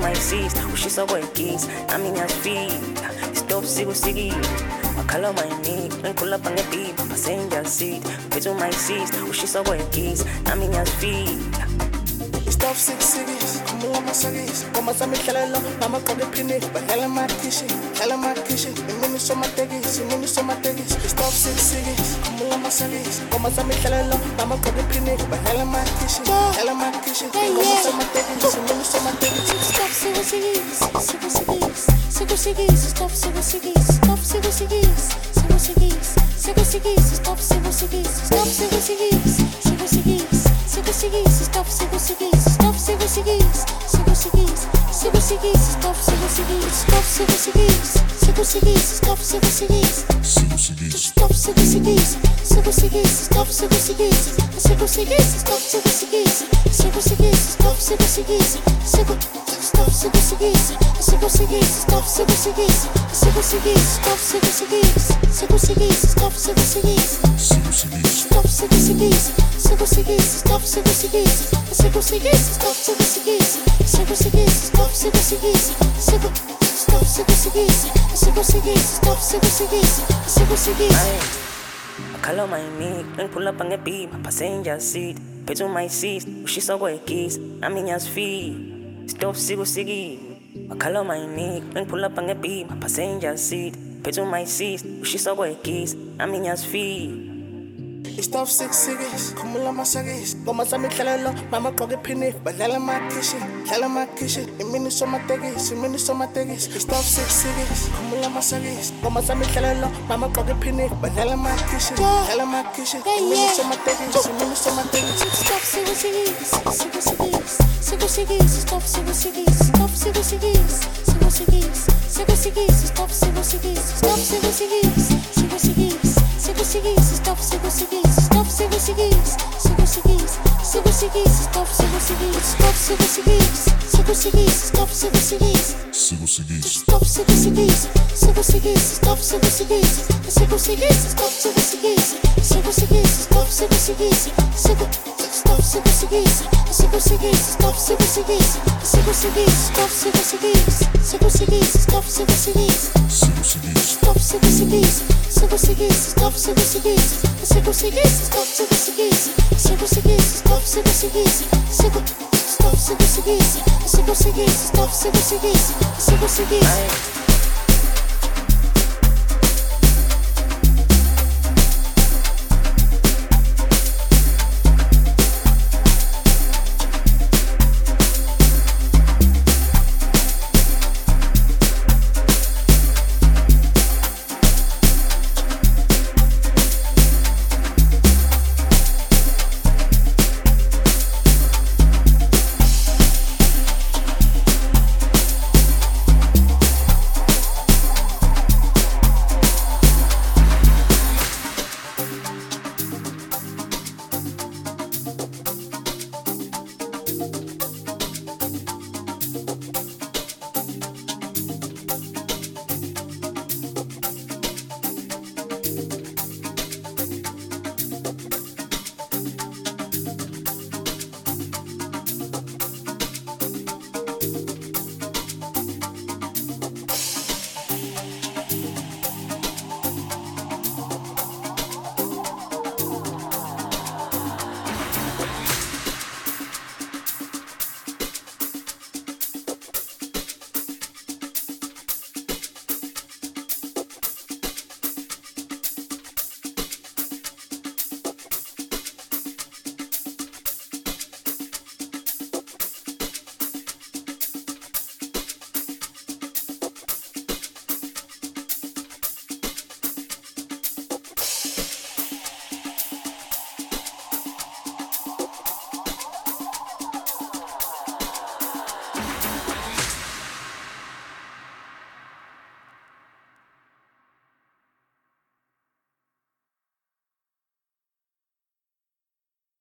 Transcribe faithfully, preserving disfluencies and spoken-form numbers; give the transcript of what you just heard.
my sis, ushisa kwegis, nami ngiyafika. Stop siku siki. Makhala my need, ngikhula pange beat, passenger seat. Phethe my sis, ushisa kwegis, nami ngiyafika. Stop six cities, khumbula amasakisi ngoma sami ihlelelo namagqoke ephini badlala amakhishi dlala amakhishi imini somatekisi imini somatekisi Stop six cities, khumbula amasakisi ngoma sami ihlelelo namagqoke ephini badlala amakhishi dlala amakhishi ngoma somatekisi imini somatekisi Stop six cities, six cities, six cities, stop six cities, stop six cities, six cities, six cities, stop six cities, stop six cities, six cities. Sigo seguis, stop sigo seguis, stop sigo seguis, sigo seguis, sigo seguis, stop sigo seguis, stop sigo seguis, sigo seguis, stop sigo seguis, Sigo seguis, stop sigo seguis, sigo seguis, stop sigo seguis, sigo seguis, stop sigo seguis, sigo seguis, stop sigo seguis, sigo stop sigo seguis, sigo seguis, stop sigo seguis, sigo seguis, stop sigo seguis, sigo seguis, stop sigo seguis, sigo seguis, stop sigo seguis. Sigo seguis, stop sigo seguis, sigo seguis, stop sigo seguis, sigo seguis, stop sigo seguis, sigo stop sigo seguis, sigo seguis, stop sigo seguis, sigo seguis. Makhala my need, ngikhula pange beat, passenger seat. Phethe my sis, ushisa kwegis, nami ngiyafika. Stop siku siki. Makhala my need, ngikhula pange beat, passenger seat. Phethe my sis, ushisa kwegis, nami ngiyafika. Stop six cities, khumbula amasakisi ngoma sami ihlelelo namagqoke ephini badlala amakhishi dlala amakhishi imini somatekisi imini somatekisi Stop six cities, khumbula amasakisi ngoma sami ihlelelo namagqoke ephini badlala amakhishi dlala amakhishi imini somatekisi imini somatekisi Stop sigo seguis, sigo seguis, sigo seguis, stop sigo seguis, stop sigo seguis, sigo seguis, sigo seguis, stop sigo seguis, stop sigo seguis, sigo seguis, sigo seguis, stop sigo seguis, stop sigo seguis, sigo seguis, sigo seguis, stop sigo seguis, stop sigo seguis, sigo seguis, stop sigo seguis, sigo seguis, stop sigo seguis, sigo seguis, stop sigo seguis, sigo seguis, stop sigo seguis, sigo seguis, stop sigo seguis, sigo stop sigo seguis, sigo seguis, stop sigo seguis, sigo seguis, stop sigo seguis, sigo seguis, stop sigo seguis, sigo seguis, stop sigo seguis, sigo seguis, stop sigo seguis, sigo seguis, stop sigo seguis, sigo seguis, stop sigo seguis, sigo stop sigo seguis, sigo seguis, stop sigo seguis, sigo seguis.